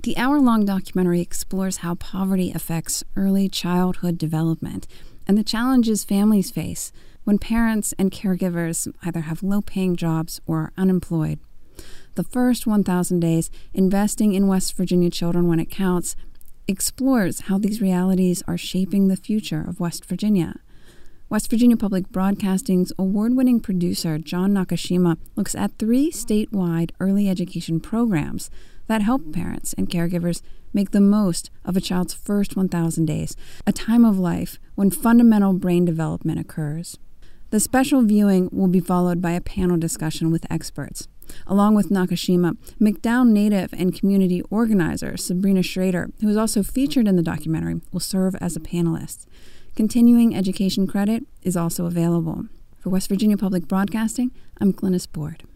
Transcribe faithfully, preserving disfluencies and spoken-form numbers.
The hour-long documentary explores how poverty affects early childhood development and the challenges families face when parents and caregivers either have low-paying jobs or are unemployed. The first one thousand days, Investing in West Virginia Children When It Counts, explores how these realities are shaping the future of West Virginia. West Virginia Public Broadcasting's award-winning producer, John Nakashima, looks at three statewide early education programs that help parents and caregivers make the most of a child's first one thousand days, a time of life when fundamental brain development occurs. The special viewing will be followed by a panel discussion with experts. Along with Nakashima, McDowell native and community organizer Sabrina Schrader, who is also featured in the documentary, will serve as a panelist. Continuing education credit is also available. For West Virginia Public Broadcasting, I'm Glynis Board.